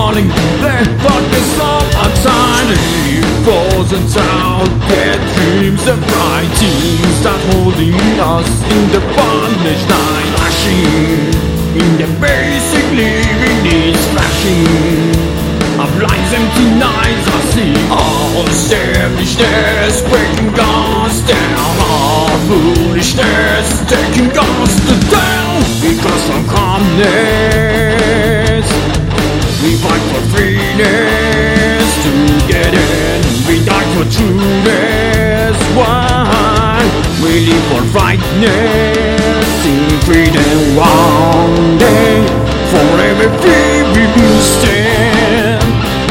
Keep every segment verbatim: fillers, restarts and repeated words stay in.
falling. Let darkness all outside. Frozen town, dead dreams and bright teams start holding us in the bondage night. Flashing in the basic living needs, flashing of lives, empty nights. I see all selfishness breaking us down, all foolishness taking us to down. Because of calmness, we fight for freeness. Together we die for trueness. Why we live for rightness in freedom? One day forever free we will stand.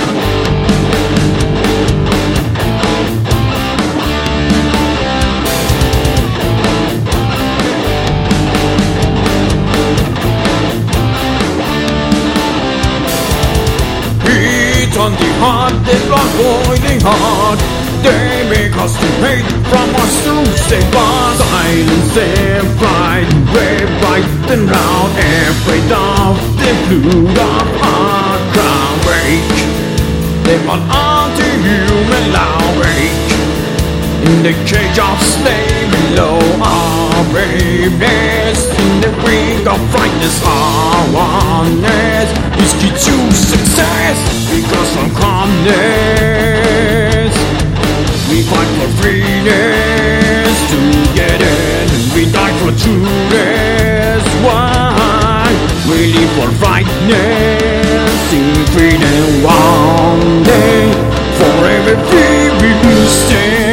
On the heart, they block boiling heart. They make us to hate from us to save us. Silence their pride, brave, bright and loud, afraid of the blood of our crown. Break them on anti-human loud. Break in the cage of slave below. Our braveness in the ring of brightness. Our oneness is key to success. Because of calmness, we fight for freeness. Together we die for trueness. Why we live for rightness in freedom? One day forever free we will stand.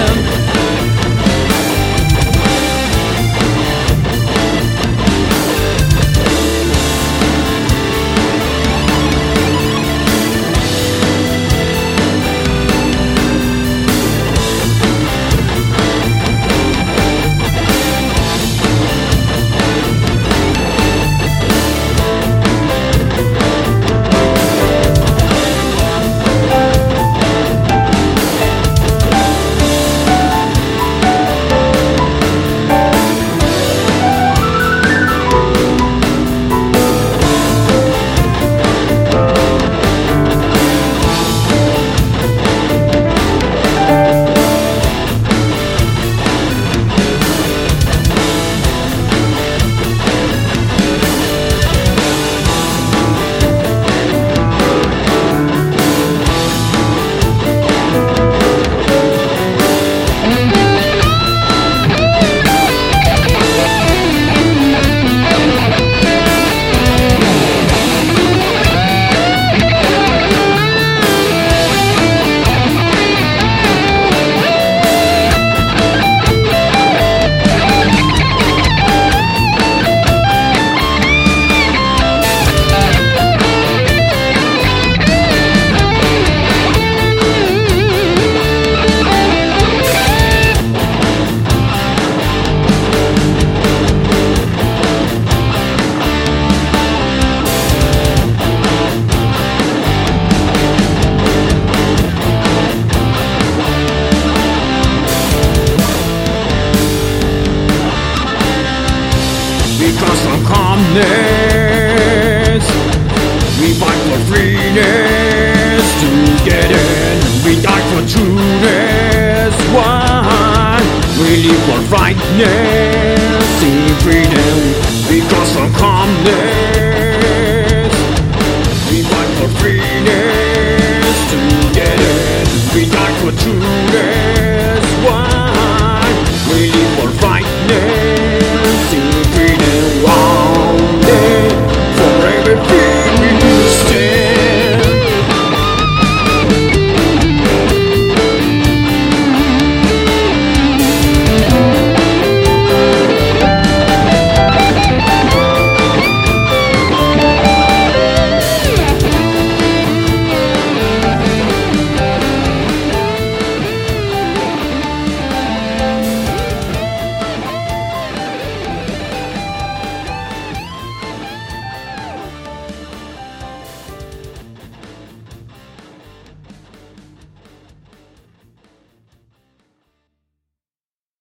Because of calmness, we fight for freeness. Together we die for trueness. Why we live for rightness in freedom? Because of calmness, we fight for freeness. Together we die for trueness. Why we live for rightness